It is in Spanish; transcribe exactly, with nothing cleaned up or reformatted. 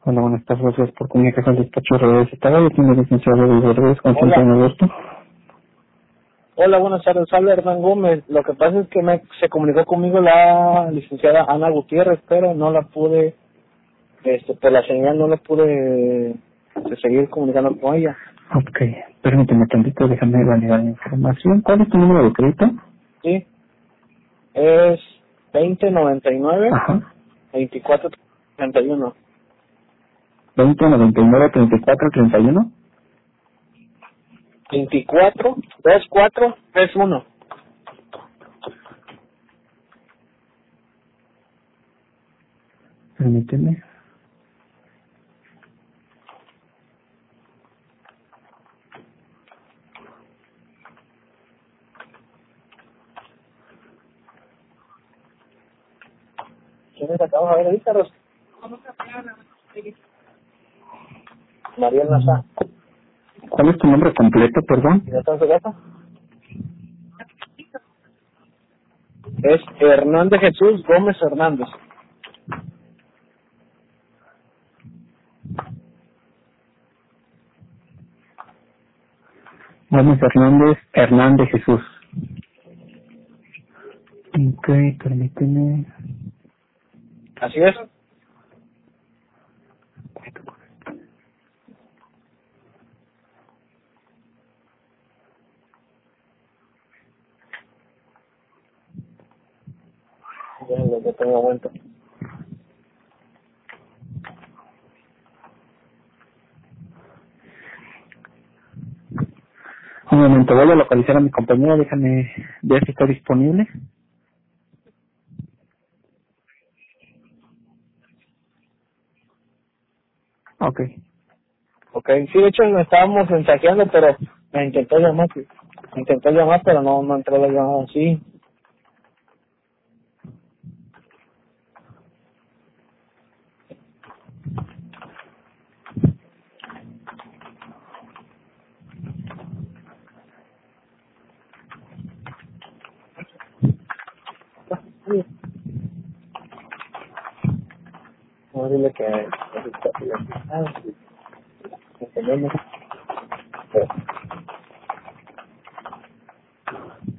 Hola, buenas tardes, gracias por comunicarse al despacho de redes. Estaba yo con el licenciado Luis Rodríguez, con quien Hola, tengo gusto. hola, buenas tardes, habla Hernán Gómez. Lo que pasa es que me, se comunicó conmigo la licenciada Ana Gutiérrez, pero no la pude, este, por la señal no la pude este, seguir comunicando con ella. Ok, permíteme tantito, déjame validar la información. ¿Cuál es tu número de crédito? Sí, es veinte noventa y nueve Ajá, veinticuatro treinta y uno. veinte noventa y nueve treinta y cuatro treinta y uno. veinticuatro veinticuatro treinta y uno. Permíteme. ¿Quiénes acabamos de ver ahorita, Ros? Mariel Nazá. ¿Cuál es tu nombre completo, perdón? ¿Y no está en su casa? Es Hernández Jesús Gómez Hernández. Gómez Hernández, Hernández Jesús. Ok, permíteme. Así es. Ya lo que tengo vuelto. Un momento, voy a localizar a mi compañera, déjame ver si está disponible. Ok. Ok, sí, de hecho nos estábamos mensajeando, pero me intentó llamar, sí. Me intentó llamar, pero no, no entró la llamada, sí. No, dile que... Ah, sí, entendemos.